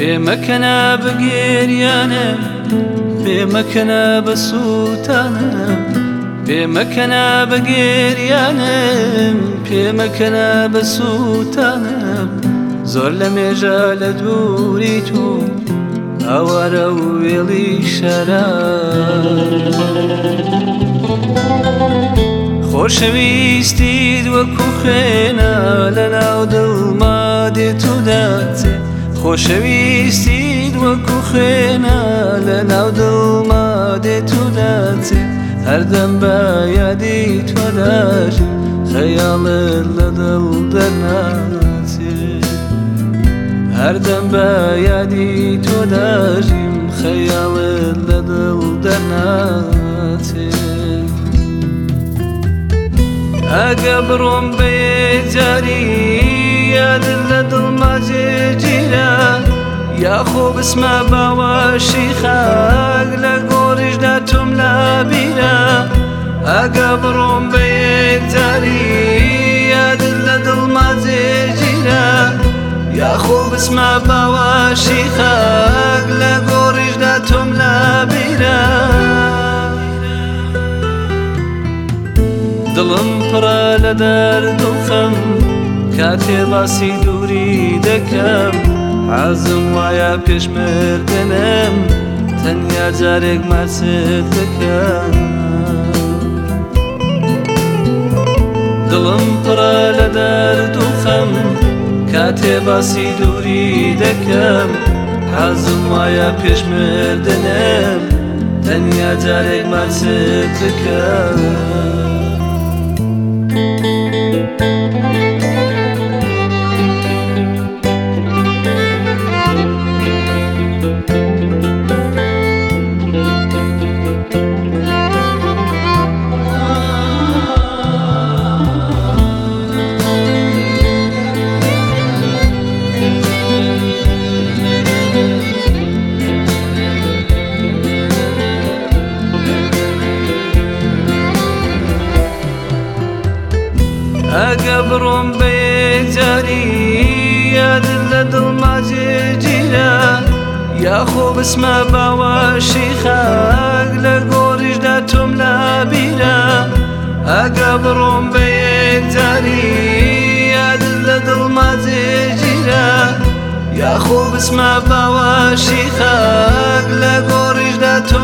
پێمەکەنە بەگێریانم، پێمەکەنە بە سووتانم، پێمەکەنە بەگێریانم، پێمەکەنە بە سووتانم. زۆر لە مێژە لە دووری تۆ ئاوارە و وێڵی شەراب، خۆشەویستیت وەکو خوێنە لە ناو دڵما دێت و دەچێ، خۆشەویستیت وەکو خوێنە لە ناو دڵما دێت و دەچێ. هەردەم بە یادی تۆ دەژیم، خەیاڵت لە دڵ دەرناچێ، هەردەم بە یادی تۆ دەژیم، خەیاڵت لە دڵ دەرناچێ. ئەگە بڕۆم بە یەکجاری یادت لە دڵما جێگیرە، یاخۆ بسمە باوەشی خاک لە گۆڕیشدا تۆم لابیرە. ئەگە بڕۆم بە یەکجاری یادت لە دڵما جێگیرە، یاخۆ بسمە باوەشی خاک لە گۆڕیشدا تۆم لابیرە. دڵم پڕە لە دەرد و خەم کاتێ باسی دووری دەکەم، حەزم وایە پێشمردنم تەنیا جارێک ماچت دەکەم. دڵم پڕە لە دەرد و خەم کاتێ باسی دووری دەکەم، حەزم وایە پێشمردنم تەنیا جارێک ماچت دەکەم. ئەگە بڕۆم بە یەکجاری یادت لە دڵما جێگیرە، یاخۆ بسمە باوەشی خاک لە گۆڕیشدا تۆم لابیرە. ئەگە بڕۆم بە یەکجاری یادت لە دڵما جێگیرە، یاخۆ بسمە باوەشی خاک لە گۆڕیشدا تۆم